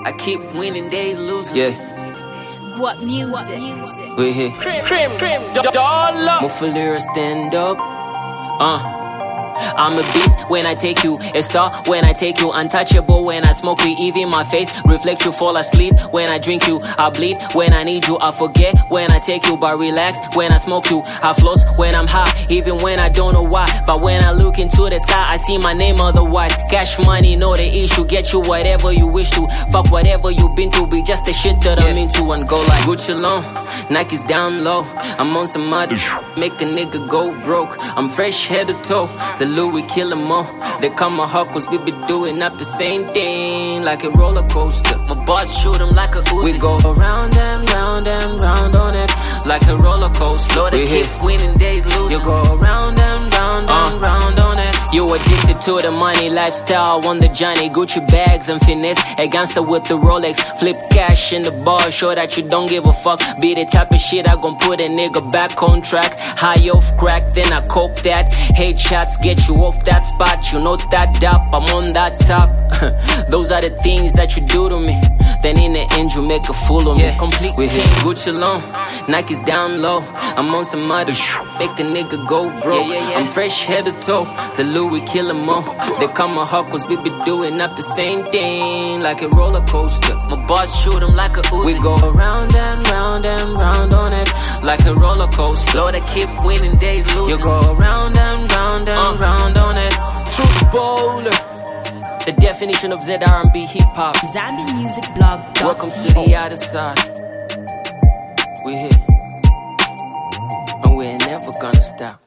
I keep winning, they losing. Yeah. What music? We here. Cream, dollar. Mufalira stand up. I'm a beast when I take you, a star when I take you, untouchable when I smoke weed, even my face reflect you, fall asleep when I drink you, I bleed when I need you, I forget when I take you, but relax when I smoke you, I floss when I'm high, even when I don't know why, but when I look into the sky, I see my name otherwise, cash money, no the issue, get you whatever you wish to, fuck whatever you been through, be just the shit that I'm into and go like Gucci alone, Nike's down low, I'm on some mud, make a nigga go broke, I'm fresh head to toe, the Louis kill 'em all. They call my heart cause we be doing up the same thing like a roller coaster. My boss shoot 'em like a Uzi. We go round and round and round on it like a roller coaster. Lord, they keep winning, they lose. You go round and round and round on it. You addicted to the money lifestyle on the Johnny Gucci bags and finesse. A gangster with the Rolex, flip cash in the bar, show that you don't give a fuck. Be the type of shit I gon' put a nigga back on track. High off crack, then I cope that. Hate shots get you off that spot. You know that dap, I'm on that top. Those are the things that you do to me. Then in the end you make a fool of me. Complete. We hit Gucci alone, Nike's down low. I'm on some other make a nigga go broke. I'm fresh head to toe, the Louis kill 'em all. They call my heart cause we be doing up the same thing like a roller coaster. My boss shoot 'em like a Uzi. We go round and round and round on it like a roller coaster. Lord, I keep winning, they losing. You go round and round and round on it. Truth bowler, the definition of ZR&B hip hop. ZambianMusicBlog.co. Welcome to the other side. We here, and we're never gonna stop.